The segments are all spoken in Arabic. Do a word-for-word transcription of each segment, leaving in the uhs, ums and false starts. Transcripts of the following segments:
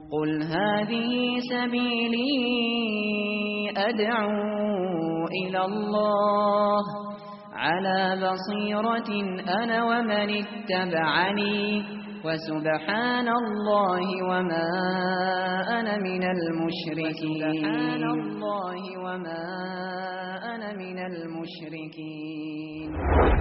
قل هذه سبيلي أدعو إلى الله على بصيرة أنا ومن اتبعني وسبحان الله وما أنا من المشركين سبحان الله وما أنا من المشركين.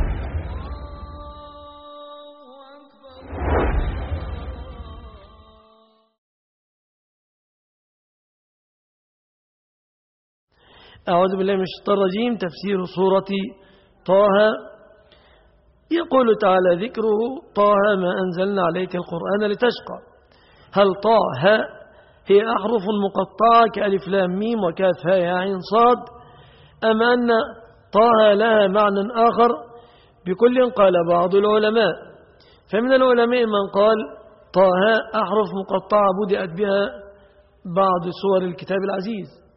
أعوذ بالله من الشيطان الرجيم. تفسير سورة طه. يقول تعالى ذكره: طه ما أنزلنا عليك القرآن لتشقى. هل طه هي أحرف مقطعة كألف لام ميم وكاف هاء يا عين صاد، أم أن طه لها معنى آخر؟ بكل قال بعض العلماء، فمن العلماء من قال طه أحرف مقطعة بدأت بها بعض سور الكتاب العزيز،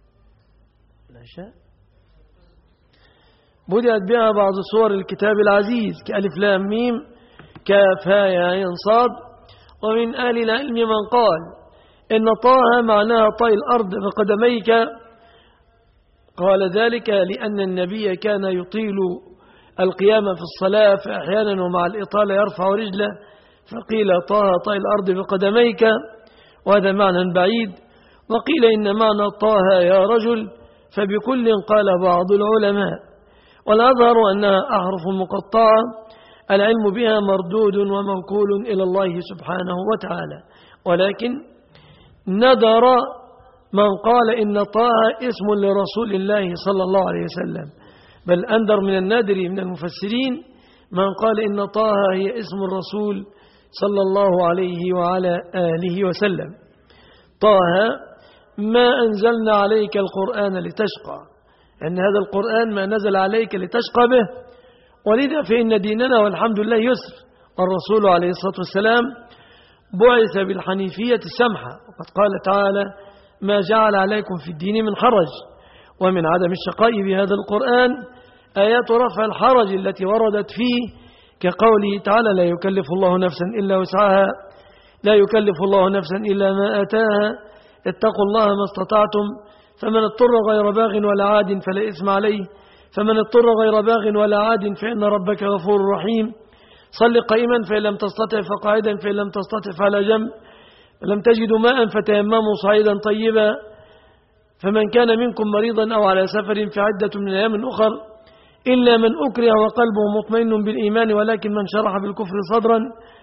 بدأت بها بعض سور الكتاب العزيز كألف لام ميم كاف هاء يا عين صاد. ومن أهل العلم من قال إن طه معناها طي الأرض بقدميك، قال ذلك لأن النبي كان يطيل القيام في الصلاة، فأحيانا ومع الإطالة يرفع رجله، فقيل طه طي الأرض بقدميك، وهذا معنى بعيد. وقيل إن معنى طه يا رجل، فبكل قال بعض العلماء، والأظهر أنها أحرف مقطعة العلم بها مردود وموكول إلى الله سبحانه وتعالى. ولكن ندر من قال إن طه اسم لرسول الله صلى الله عليه وسلم، بل أندر من النادر من المفسرين من قال إن طه هي اسم الرسول صلى الله عليه وعلى آله وسلم. طه ما أنزلنا عليك القرآن لتشقى، أن هذا القرآن ما نزل عليك لتشقى به، ولذا فإن ديننا والحمد لله يسر، والرسول عليه الصلاة والسلام بعث بالحنيفية السمحة، وقد قال تعالى: ما جعل عليكم في الدين من حرج. ومن عدم الشقاء بهذا القرآن آيات رفع الحرج التي وردت فيه، كقوله تعالى: لا يكلف الله نفسا إلا وسعها، لا يكلف الله نفسا إلا ما آتاها، اتقوا الله ما استطعتم، فمن اضطر غير باغ ولا عاد فلا إثم عليه، فمن اضطر غير باغ ولا عاد فإن ربك غفور رحيم. صل قائما فإن لم تستطع فقاعدا، فإن لم تستطع فعلى جنب، لم تجدوا ماء فتيمموا صعيدا طيبا، فمن كان منكم مريضا أو على سفر فعدة من أيام أخر، إلا من أكره وقلبه مطمئن بالإيمان ولكن من شرح بالكفر صدرا.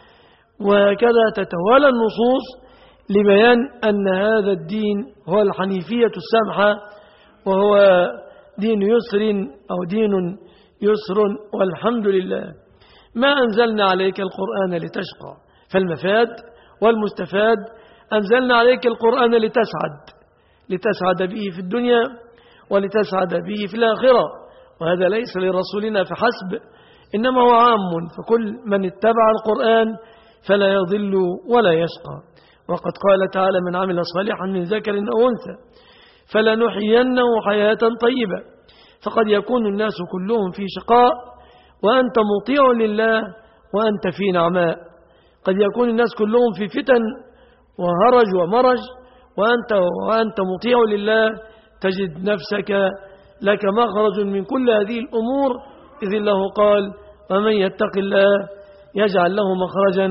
وهكذا تتوالى النصوص لبيان أن هذا الدين هو الحنيفية السمحة، وهو دين يسر أو دين يسر، والحمد لله. ما أنزلنا عليك القرآن لتشقى، فالمفاد والمستفاد أنزلنا عليك القرآن لتسعد، لتسعد به في الدنيا ولتسعد به في الآخرة، وهذا ليس لرسولنا فحسب، إنما هو عام، فكل من اتبع القرآن فلا يضل ولا يشقى. وقد قال تعالى: من عمل صالحا من ذكر أو أنثى فلنحيينه حياة طيبة. فقد يكون الناس كلهم في شقاء وأنت مطيع لله وأنت في نعماء، قد يكون الناس كلهم في فتن وهرج ومرج، وأنت, وأنت مطيع لله تجد نفسك لك مخرج من كل هذه الأمور، إذ الله قال: ومن يتق الله يجعل له مخرجا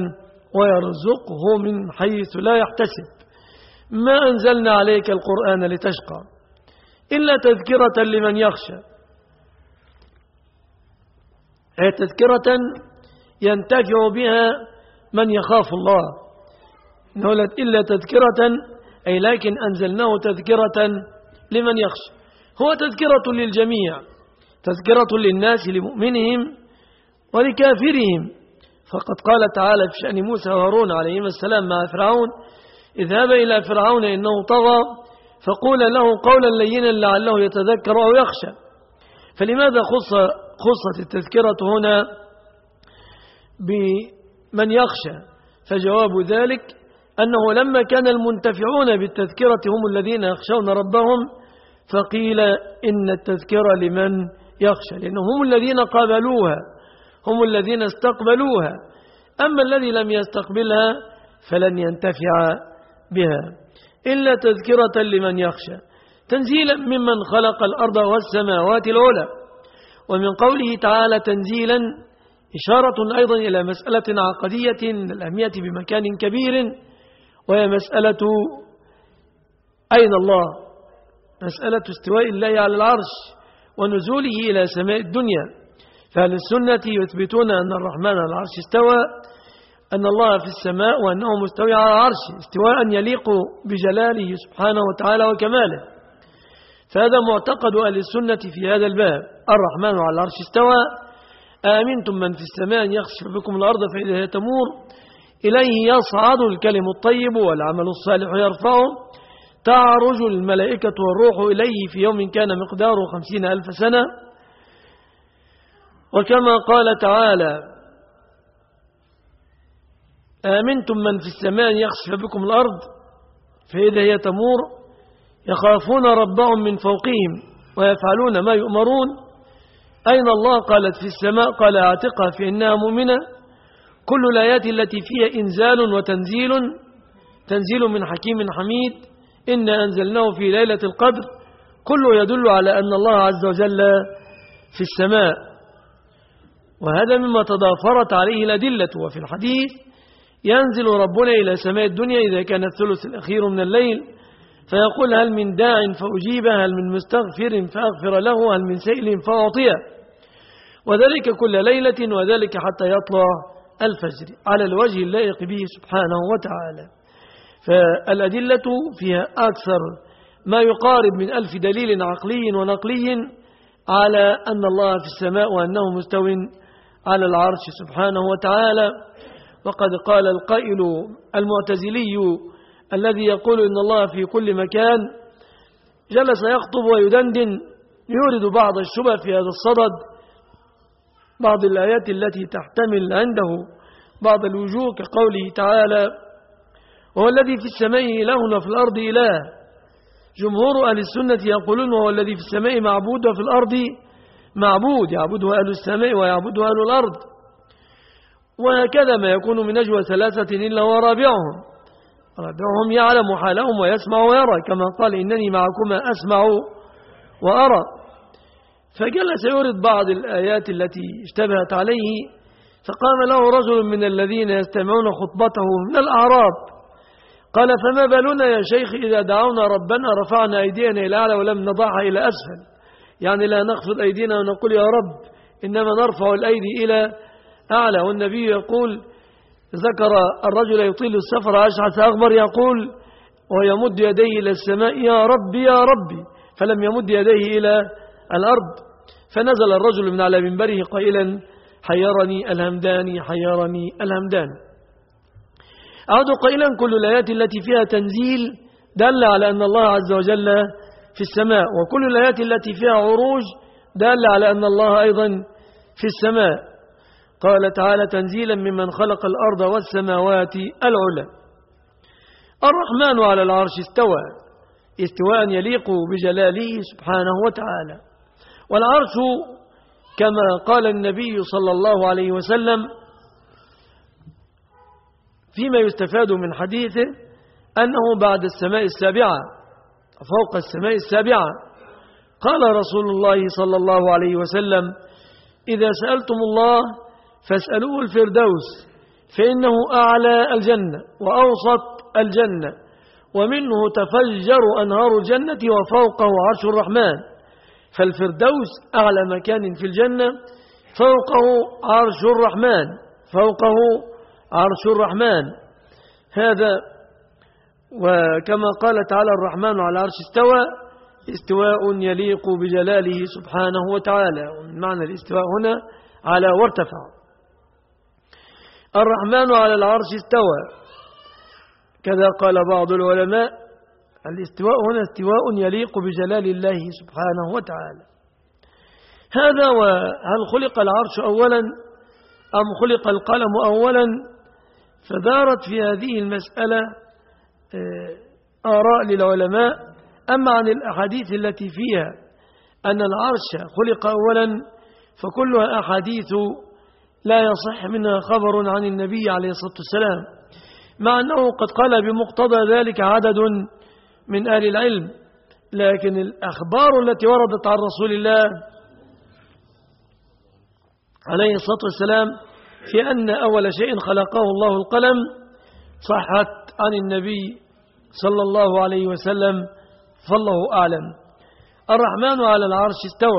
ويرزقه من حيث لا يحتسب. ما أنزلنا عليك القرآن لتشقى إلا تذكرة لمن يخشى، هي تذكرة ينتفع بها من يخاف الله، نقولت إلا تذكرة أي لكن أنزلناه تذكرة لمن يخشى، هو تذكرة للجميع، تذكرة للناس لمؤمنهم ولكافرهم. فقد قال تعالى في شأن موسى وهارون عليهما السلام مع فرعون: اذهب إلى فرعون إنه طغى فقول له قولا لينا لعله يتذكر أو يخشى. فلماذا خص خصت التذكرة هنا بمن يخشى؟ فجواب ذلك أنه لما كان المنتفعون بالتذكرة هم الذين يخشون ربهم، فقيل إن التذكرة لمن يخشى، لأنهم هم الذين قابلوها، هم الذين استقبلوها. أما الذي لم يستقبلها فلن ينتفع بها إلا تذكرة لمن يخشى تنزيلا ممن خلق الأرض والسماوات العلى. ومن قوله تعالى تنزيلا إشارة أيضا إلى مسألة عقدية الأهمية بمكان كبير، وهي مسألة أين الله، مسألة استواء الله على العرش ونزوله إلى سماء الدنيا. فأهل السنة يثبتون أن الرحمن على العرش استوى، أن الله في السماء وأنه مستوي على العرش استواء يليق بجلاله سبحانه وتعالى وكماله. فهذا معتقد أهل السنة في هذا الباب. الرحمن على العرش استوى. آمنتم من في السماء أن يخسف بكم الأرض فإذا هي تمور إليه يصعد الكلم الطيب والعمل الصالح يرفعه تعرج الملائكة والروح إليه في يوم كان مقداره خمسين ألف سنة. وكما قال تعالى آمنتم من في السماء أن يخسف بكم الأرض فإذا هي تمور يخافون ربهم من فوقهم ويفعلون ما يؤمرون. أين الله؟ قالت في السماء. قال اعتقها فإنها مؤمنة. كل الآيات التي فيها إنزال وتنزيل تنزيل من حكيم حميد إنا أنزلناه في ليلة القدر كله يدل على أن الله عز وجل في السماء، وهذا مما تضافرت عليه الأدلة. وفي الحديث ينزل ربنا إلى سماء الدنيا إذا كان الثلث الأخير من الليل فيقول هل من داع فأجيبه، هل من مستغفر فأغفر له، هل من سائل فأعطيه، وذلك كل ليلة، وذلك حتى يطلع الفجر على الوجه اللائق به سبحانه وتعالى. فالأدلة فيها أكثر ما يقارب من ألف دليل عقلي ونقلي على أن الله في السماء وأنه مستو على العرش سبحانه وتعالى. وقد قال القائل المعتزلي الذي يقول إن الله في كل مكان جلس يخطب ويدندن يورد بعض الشبه في هذا الصدد، بعض الآيات التي تحتمل عنده بعض الوجوه كقوله تعالى وهو الذي في السماء إله وفي الأرض إله. جمهور أهل السنة يقولون وهو الذي في السماء معبود وفي الأرض معبود، يعبده أهل السماء ويعبده أهل الأرض، وهكذا ما يكون من نجوى ثلاثة إلا ورابعهم، رابعهم يعلم حالهم ويسمع ويرى، كما قال إنني معكما أسمع وأرى. فجلس يورد بعض الآيات التي اشتبهت عليه، فقام له رجل من الذين يستمعون خطبته من الأعراب قال فما بالنا يا شيخ إذا دعونا ربنا رفعنا أيدينا إلى أعلى ولم نضعها إلى أسفل، يعني لا نخفض أيدينا ونقول يا رب، إنما نرفع الأيدي إلى أعلى. والنبي يقول ذكر الرجل يطيل السفر أشعث أغبر يقول ويمد يديه إلى السماء يا ربي يا ربي، فلم يمد يديه إلى الأرض، فنزل الرجل من على منبره قائلا حيرني الهمداني حيرني الهمداني. أعود قائلا كل الآيات التي فيها تنزيل دل على أن الله عز وجل في السماء، وكل الآيات التي فيها عروج دل على أن الله أيضا في السماء. قال تعالى تنزيلا ممن خلق الأرض والسماوات العلى. الرحمن على العرش استوى استواء يليق بجلاله سبحانه وتعالى. والعرش كما قال النبي صلى الله عليه وسلم فيما يستفاد من حديثه أنه بعد السماء السابعة فوق السماء السابعة. قال رسول الله صلى الله عليه وسلم إذا سألتم الله فاسألوه الفردوس فإنه أعلى الجنة وأوسط الجنة ومنه تفجر أنهار الجنة وفوقه عرش الرحمن. فالفردوس أعلى مكان في الجنة، فوقه عرش الرحمن فوقه عرش الرحمن. هذا وكما قال تعالى الرحمن على العرش استوى استواء يليق بجلاله سبحانه وتعالى. معنى الاستواء هنا على وارتفع. الرحمن على العرش استوى كذا قال بعض العلماء الاستواء هنا استواء يليق بجلال الله سبحانه وتعالى. هذا وهل خلق العرش أولا أم خلق القلم أولا؟ فدارت في هذه المسألة آراء للعلماء. أما عن الأحاديث التي فيها أن العرش خلق أولا فكلها أحاديث لا يصح منها خبر عن النبي عليه الصلاة والسلام، مع أنه قد قال بمقتضى ذلك عدد من أهل العلم، لكن الأخبار التي وردت عن رسول الله عليه الصلاة والسلام في أن أول شيء خلقه الله القلم صحت عن النبي صلى الله عليه وسلم، فالله أعلم. الرحمن على العرش استوى،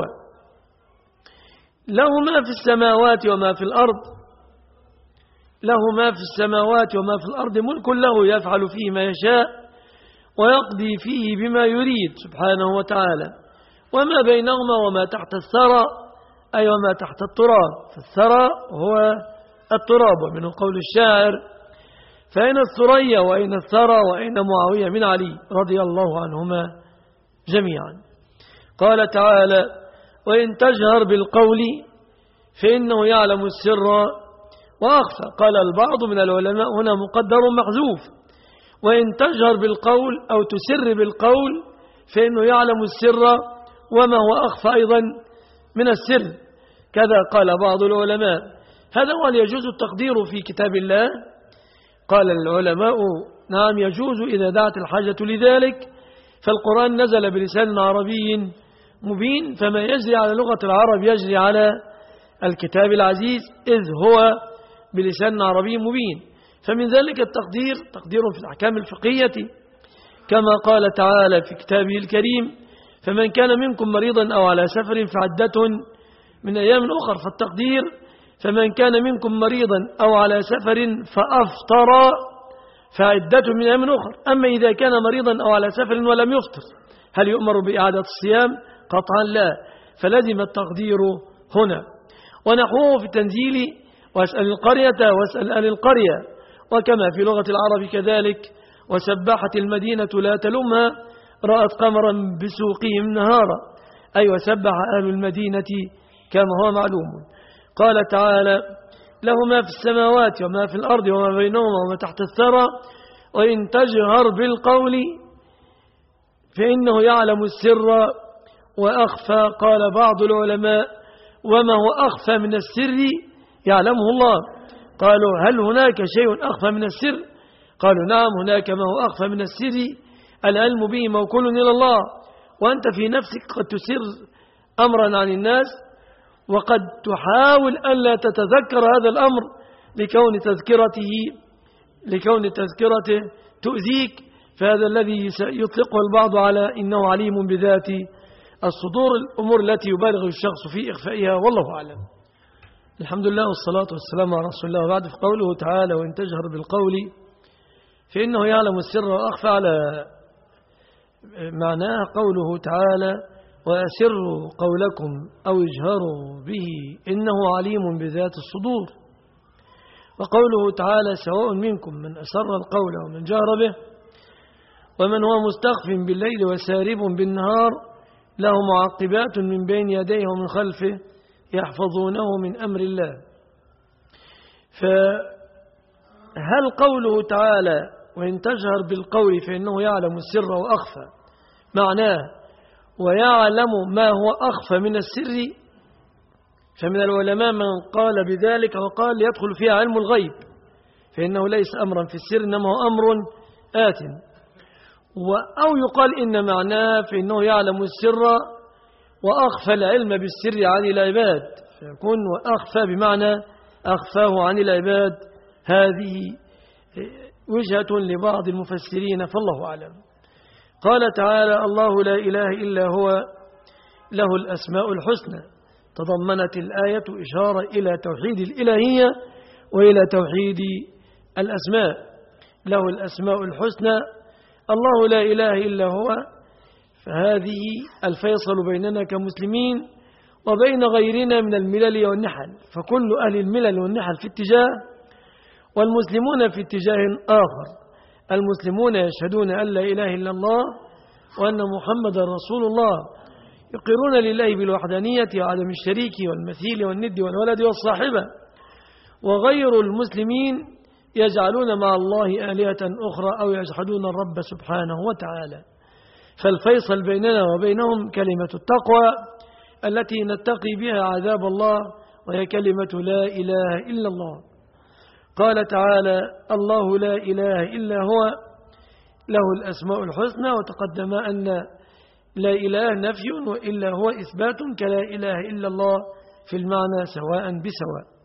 له ما في السماوات وما في الأرض، له ما في السماوات وما في الأرض، ملك له يفعل فيه ما يشاء ويقضي فيه بما يريد سبحانه وتعالى، وما بينهما وما تحت الثرى أي وما تحت التراب، فالثرى هو التراب، ومنه قول الشاعر: فأين الثريا وأين الثرى وأين معاوية من علي رضي الله عنهما جميعا. قال تعالى: وإن تجهر بالقول فإنه يعلم السر وأخفى. قال البعض من العلماء هنا مقدر محذوف، وإن تجهر بالقول أو تسر بالقول فإنه يعلم السر وما هو أخفى أيضا من السر، كذا قال بعض العلماء. هذا هو يجوز التقدير في كتاب الله. قال العلماء: نعم يجوز إذا دعت الحاجة لذلك، فالقرآن نزل بلسان عربي مبين، فما يجري على لغة العرب يجري على الكتاب العزيز إذ هو بلسان عربي مبين. فمن ذلك التقدير تقدير في الأحكام الفقهية، كما قال تعالى في كتابه الكريم: فمن كان منكم مريضا أو على سفر فعدة من أيام أخر. فالتقدير: فمن كان منكم مريضا أو على سفر فأفطر فعدة من أيام أخر. أما إذا كان مريضا أو على سفر ولم يفطر هل يؤمر بإعادة الصيام؟ قطعا لا، فلازم التقدير هنا. ونحوه في التنزيل: واسأل القرية واسأل أهل القرية، وكما في لغة العرب كذلك: وسبحت المدينة لا تلمها رأت قمرا بسوقهم نهارا، أي وسبح أهل المدينة كما هو معلوم. قال تعالى: له ما في السماوات وما في الأرض وما بينهما وما تحت الثرى وإن تجهر بالقول فإنه يعلم السر وأخفى. قال بعض العلماء: وما هو أخفى من السر يعلمه الله. قالوا: هل هناك شيء أخفى من السر؟ قالوا: نعم، هناك ما هو أخفى من السر العلم به موكول إلى الله، وأنت في نفسك قد تسر أمرا عن الناس وقد تحاول ألا تتذكر هذا الأمر لكون تذكرته لكون تذكرته تؤذيك، فهذا الذي يطلقه البعض على إنه عليم بذات الصدور، الأمور التي يبالغ الشخص في إخفائها، والله أعلم. الحمد لله والصلاة والسلام على رسول الله. وبعد، في قوله تعالى: وإن تجهر بالقول فإنه يعلم السر وأخفى، على معناه قوله تعالى: وأسروا قولكم أو اجهروا به إنه عليم بذات الصدور. وقوله تعالى: سواء منكم من أسر القول ومن جهر به ومن هو مستخف بالليل وسارب بالنهار له معقبات من بين يديه ومن خلفه يحفظونه من أمر الله. فهل قوله تعالى: وإن تجهر بالقول فإنه يعلم السر وأخفى، معناه ويعلم ما هو أخفى من السر؟ فمن العلماء من قال بذلك وقال يدخل فيها علم الغيب، فإنه ليس أمرا في السر إنما هو أمر آت. أو يقال إن معناه فإنه يعلم السر وأخفى العلم بالسر عن العباد، فيكون وأخفى بمعنى أخفاه عن العباد. هذه وجهة لبعض المفسرين، فالله أعلم. قال تعالى: الله لا إله إلا هو له الأسماء الحسنى. تضمنت الآية إشارة إلى توحيد الإلهية وإلى توحيد الأسماء. له الأسماء الحسنى، الله لا إله إلا هو، فهذه الفيصل بيننا كمسلمين وبين غيرنا من الملل والنحل، فكل أهل الملل والنحل في اتجاه والمسلمون في اتجاه آخر. المسلمون يشهدون أن لا إله إلا الله وأن محمد رسول الله، يقرون لله بالوحدانية وعدم الشريك والمثيل والند والولد والصاحبة. وغير المسلمين يجعلون مع الله آلهة أخرى أو يجحدون الرب سبحانه وتعالى. فالفيصل بيننا وبينهم كلمة التقوى التي نتقي بها عذاب الله، وهي كلمة لا إله إلا الله. قال تعالى: الله لا إله إلا هو له الأسماء الحسنى. وتقدم أن لا إله نفي وإلا هو إثبات كلا إله إلا الله في المعنى سواء بسواء.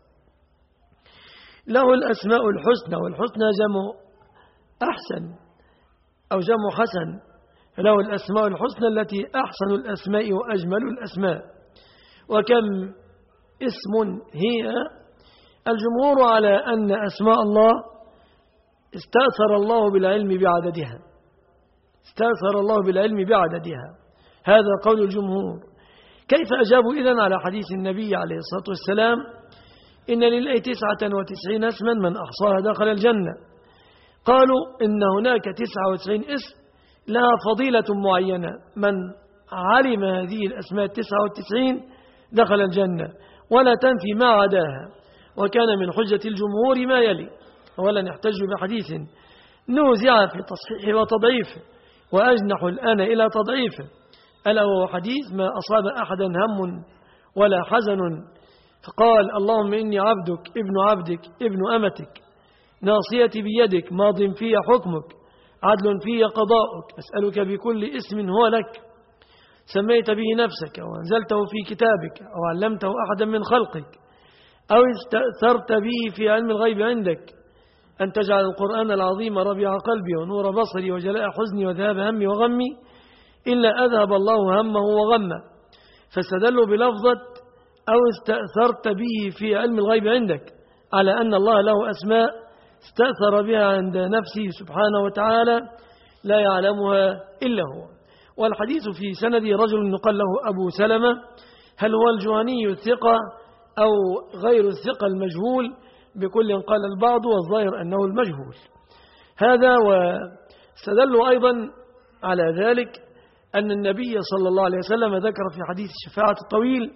له الأسماء الحسنى، والحسنى جمع أحسن أو جمع حسن، له الأسماء الحسنى التي أحسن الأسماء وأجمل الأسماء. وكم اسم هي؟ الجمهور على أن أسماء الله استأثر الله بالعلم بعددها، استأثر الله بالعلم بعددها، هذا قول الجمهور. كيف أجابوا إذن على حديث النبي عليه الصلاة والسلام: إن لله تسعة وتسعين اسما من أحصاها دخل الجنة؟ قالوا إن هناك تسعة وتسعين اسم لها فضيلة معينة، من علم هذه الأسماء التسعة والتسعين دخل الجنة، ولا تنفي ما عداها. وكان من حجة الجمهور ما يلي: أولا يحتج بحديث نوزع في تصحيحه وتضعيفه وأجنح الآن إلى تضعيفه، ألا وهو حديث: ما أصاب أحدا هم ولا حزن فقال اللهم إني عبدك ابن عبدك ابن أمتك ناصيتي بيدك ماض في حكمك عدل في قضاؤك أسألك بكل اسم هو لك سميت به نفسك وأنزلته في كتابك أو علمته أحدا من خلقك أو استأثرت به في علم الغيب عندك أن تجعل القرآن العظيم ربيع قلبي ونور بصري وجلاء حزني وذهاب همي وغمي إلا أذهب الله همه وغمه. فاستدلوا بلفظة أو استأثرت به في علم الغيب عندك على أن الله له أسماء استأثر بها عند نفسه سبحانه وتعالى لا يعلمها إلا هو. والحديث في سند رجل يقال له أبو سلمة، هل هو الجهني الثقة أو غير الثقة المجهول؟ بكل قال البعض والظاهر أنه المجهول هذا. واستدلوا أيضا على ذلك أن النبي صلى الله عليه وسلم ذكر في حديث الشفاعة الطويل: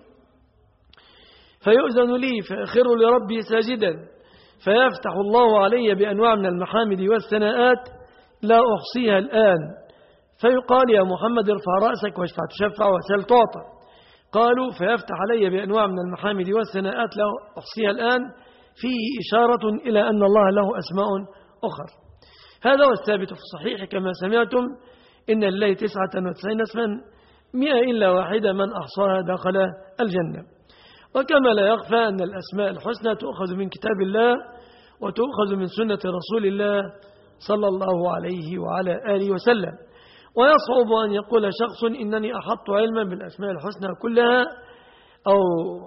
فيؤذن لي فأخر لربي ساجدا فيفتح الله علي بأنواع من المحامد والثناءات لا أحصيها الآن، فيقال يا محمد ارفع رأسك واشفع تشفع وسل تعطى. قالوا فيفتح علي بأنواع من المحامد والثناءات لا أحصيها الآن، فيه إشارة إلى أن الله له أسماء أخر. هذا هو الثابت في الصحيح كما سمعتم: إن لله تسعة وتسعين اسما مئة إلا واحدة من أحصاها دخل الجنة. وكما لا يخفى أن الأسماء الحسنى تؤخذ من كتاب الله وتؤخذ من سنة رسول الله صلى الله عليه وعلى آله وسلم. ويصعب أن يقول شخص إنني أحط علما بالأسماء الحسنى كلها أو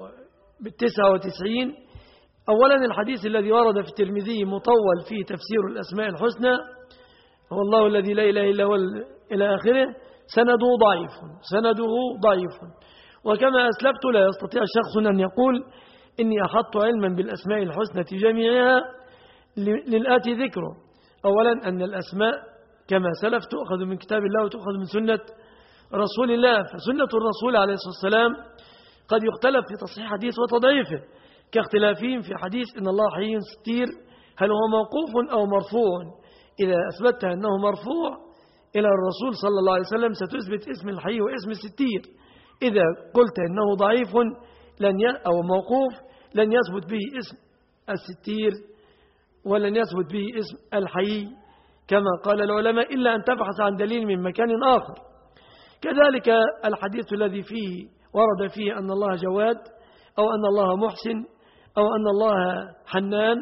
بالتسعة وتسعين. أولا الحديث الذي ورد في الترمذي مطول فيه تفسير الأسماء الحسنى هو الله الذي لا إله إلا هو إلى آخره، سنده ضعيف سنده ضعيف. وكما أسلفت لا يستطيع شخص أن يقول إني أحط علما بالأسماء الحسنى جميعها للآتي ذكره. أولا أن الأسماء كما سلف تؤخذ من كتاب الله وتؤخذ من سنة رسول الله، فسنة الرسول عليه الصلاة والسلام قد يختلف في تصحيح حديث وتضعيفه، كاختلافهم في حديث إن الله حي ستير هل هو موقوف أو مرفوع. إذا أثبتت أنه مرفوع إلى الرسول صلى الله عليه وسلم ستثبت اسم الحي واسم الستير. إذا قلت أنه ضعيف لن ي... أو موقوف لن يثبت به اسم الستير ولن يثبت به اسم الحي كما قال العلماء، إلا أن تبحث عن دليل من مكان آخر. كذلك الحديث الذي فيه ورد فيه أن الله جواد أو أن الله محسن أو أن الله حنان،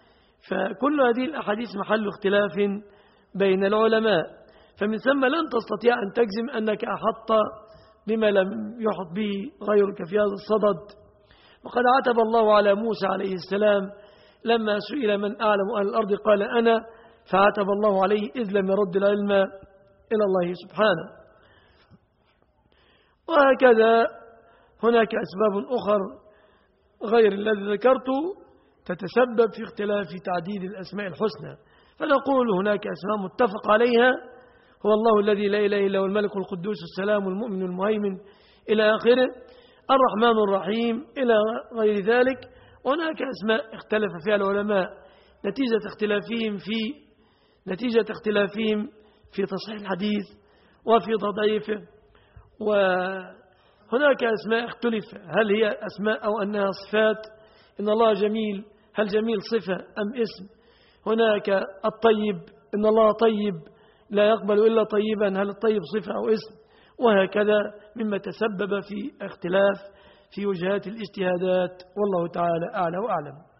فكل هذه الأحاديث محل اختلاف بين العلماء، فمن ثم لن تستطيع أن تجزم أنك أحط بما لم يحط به غيرك في هذا الصدد. وقد عتب الله على موسى عليه السلام لما سئل من أعلم أهل الأرض قال أنا، فعتب الله عليه إذ لم يرد العلم إلى الله سبحانه. وهكذا هناك أسباب أخر غير الذي ذكرته تتسبب في اختلاف تعديد الأسماء الحسنى، فنقول هناك أسماء متفق عليها هو الله الذي لا إله إلا هو الملك القدوس السلام المؤمن المهيمن إلى آخره، الرحمن الرحيم إلى غير ذلك. وهناك أسماء اختلف فيها العلماء نتيجة اختلافهم في نتيجة اختلافهم في تصحيح الحديث وفي تضعيفه. وهناك أسماء اختلف هل هي أسماء أو أنها صفات. إن الله جميل هل جميل صفة أم اسم؟ هناك الطيب، إن الله طيب لا يقبل إلا طيبا، هل الطيب صفة أو اسم؟ وهكذا مما تسبب في اختلاف في وجهات الاجتهادات، والله تعالى أعلى وأعلم.